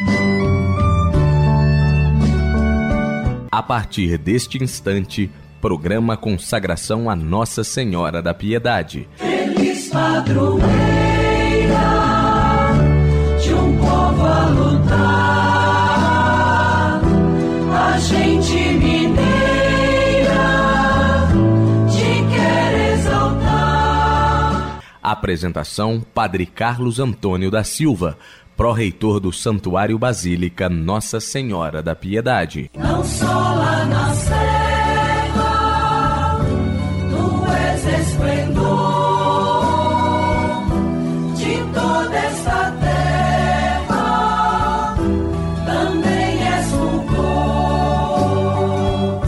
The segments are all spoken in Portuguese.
A partir deste instante, programa Consagração a Nossa Senhora da Piedade. Feliz padroeira de um povo a lutar, a gente mineira te quer exaltar. Apresentação: Padre Carlos Antônio da Silva, pró-reitor do Santuário Basílica Nossa Senhora da Piedade. Não só lá na serra, tu és esplendor de toda esta terra, também és fulgor.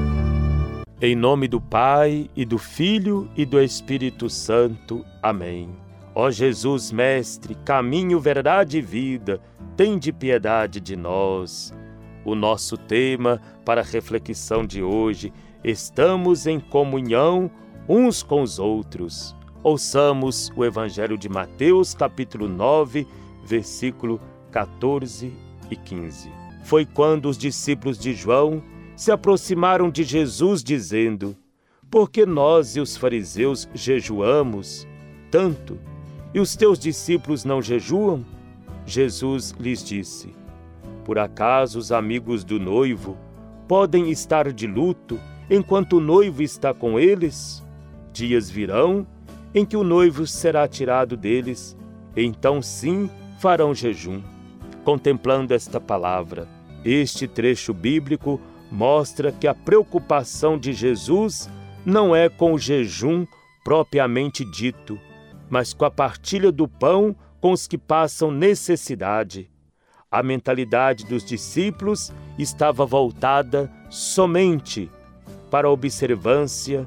Em nome do Pai, e do Filho, e do Espírito Santo. Amém. Ó Jesus, Mestre, caminho, verdade e vida, tende piedade de nós. O nosso tema para a reflexão de hoje: estamos em comunhão uns com os outros. Ouçamos o Evangelho de Mateus, capítulo 9, versículo 14 e 15. Foi quando os discípulos de João se aproximaram de Jesus, dizendo: por que nós e os fariseus jejuamos tanto, e os teus discípulos não jejuam? Jesus lhes disse: por acaso os amigos do noivo podem estar de luto enquanto o noivo está com eles? Dias virão em que o noivo será tirado deles, então sim farão jejum. Contemplando esta palavra, este trecho bíblico mostra que a preocupação de Jesus não é com o jejum propriamente dito, mas com a partilha do pão com os que passam necessidade. A mentalidade dos discípulos estava voltada somente para a observância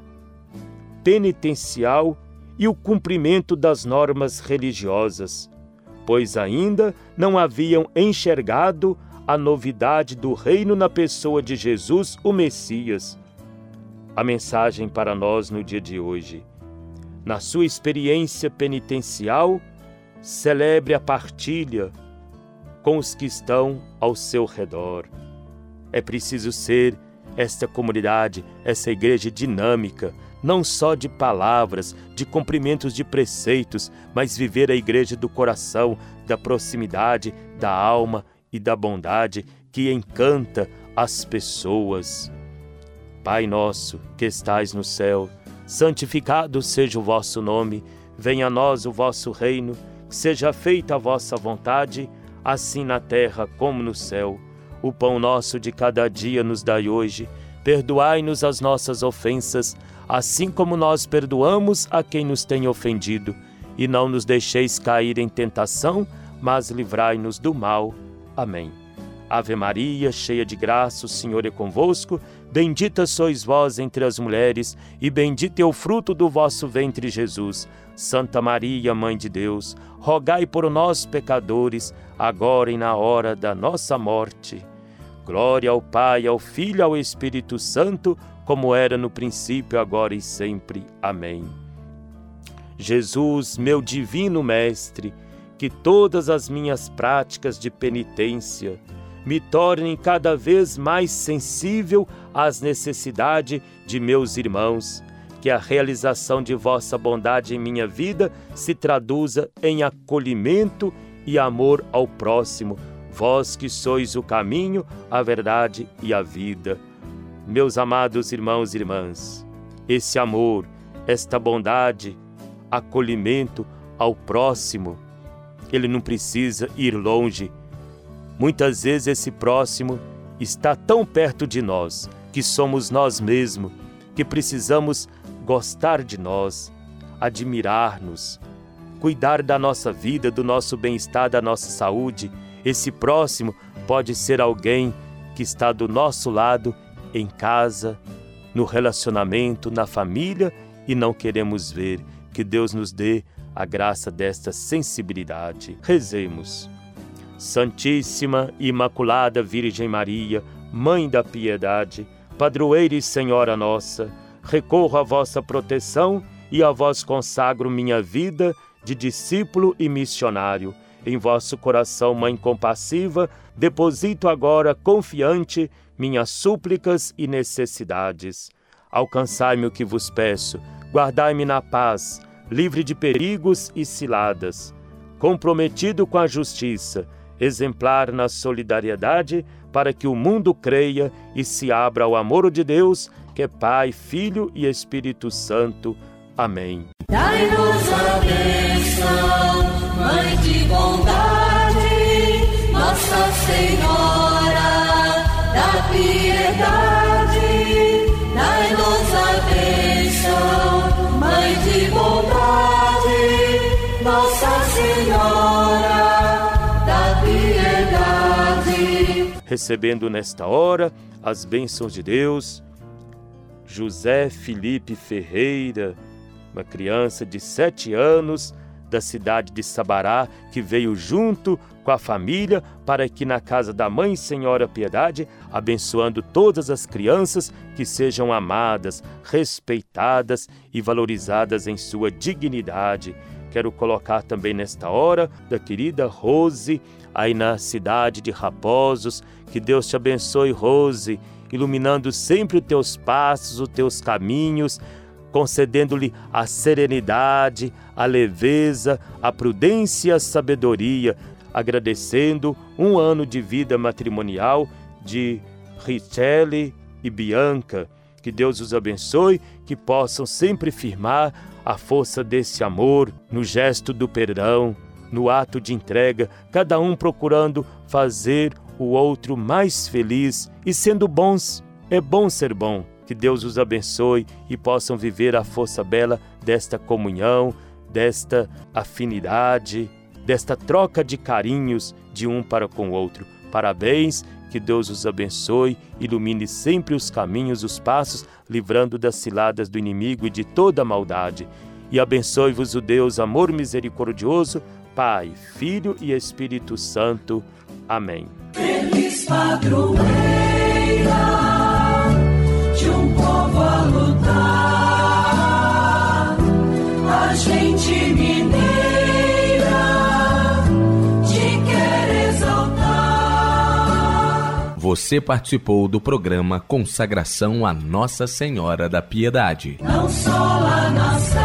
penitencial e o cumprimento das normas religiosas, pois ainda não haviam enxergado a novidade do reino na pessoa de Jesus, o Messias. A mensagem para nós no dia de hoje: na sua experiência penitencial, celebre a partilha com os que estão ao seu redor. É preciso ser esta comunidade, essa igreja dinâmica, não só de palavras, de cumprimentos de preceitos, mas viver a igreja do coração, da proximidade, da alma e da bondade que encanta as pessoas. Pai nosso que estais no céu, santificado seja o vosso nome, venha a nós o vosso reino, seja feita a vossa vontade, assim na terra como no céu. O pão nosso de cada dia nos dai hoje, perdoai-nos as nossas ofensas, assim como nós perdoamos a quem nos tem ofendido, e não nos deixeis cair em tentação, mas livrai-nos do mal. Amém. Ave Maria, cheia de graça, o Senhor é convosco, bendita sois vós entre as mulheres, e bendito é o fruto do vosso ventre, Jesus. Santa Maria, Mãe de Deus, rogai por nós, pecadores, agora e na hora da nossa morte. Glória ao Pai, ao Filho e ao Espírito Santo, como era no princípio, agora e sempre. Amém. Jesus, meu divino Mestre, que todas as minhas práticas de penitência me tornem cada vez mais sensível às necessidades de meus irmãos, que a realização de vossa bondade em minha vida se traduza em acolhimento e amor ao próximo, vós que sois o caminho, a verdade e a vida. Meus amados irmãos e irmãs, esse amor, esta bondade, acolhimento ao próximo, ele não precisa ir longe. Muitas vezes esse próximo está tão perto de nós, que somos nós mesmos, que precisamos gostar de nós, admirar-nos, cuidar da nossa vida, do nosso bem-estar, da nossa saúde. Esse próximo pode ser alguém que está do nosso lado, em casa, no relacionamento, na família, e não queremos ver. Que Deus nos dê a graça desta sensibilidade. Rezemos. Santíssima e Imaculada Virgem Maria, Mãe da Piedade, Padroeira e Senhora nossa, recorro à vossa proteção e a vós consagro minha vida de discípulo e missionário. Em vosso coração, Mãe compassiva, deposito agora, confiante, minhas súplicas e necessidades. Alcançai-me o que vos peço, guardai-me na paz, livre de perigos e ciladas. Comprometido com a justiça, exemplar na solidariedade, para que o mundo creia e se abra ao amor de Deus, que é Pai, Filho e Espírito Santo. Amém. Dai-nos a bênção, Mãe de bondade, Nossa Senhora da piedade. Dai-nos a bênção, Mãe de bondade, Nossa Senhora da piedade. Recebendo nesta hora as bênçãos de Deus, José Felipe Ferreira, uma criança de 7 anos da cidade de Sabará, que veio junto com a família para que na casa da Mãe Senhora Piedade, abençoando todas as crianças, que sejam amadas, respeitadas e valorizadas em sua dignidade. Quero colocar também nesta hora da querida Rose, aí na cidade de Raposos. Que Deus te abençoe, Rose, iluminando sempre os teus passos, os teus caminhos, concedendo-lhe a serenidade, a leveza, a prudência e a sabedoria, agradecendo um ano de vida matrimonial de Richelle e Bianca. Que Deus os abençoe, que possam sempre firmar a força desse amor no gesto do perdão, no ato de entrega, cada um procurando fazer o outro mais feliz e sendo bons. É bom ser bom. Que Deus os abençoe e possam viver a força bela desta comunhão, desta afinidade, desta troca de carinhos de um para com o outro. Parabéns, que Deus os abençoe, ilumine sempre os caminhos, os passos, livrando das ciladas do inimigo e de toda maldade. E abençoe-vos o Deus, amor misericordioso, Pai, Filho e Espírito Santo. Amém. Feliz padroeira de um povo a lutar, a gente mineira te quer exaltar. Você participou do programa Consagração a Nossa Senhora da Piedade. Não só lá na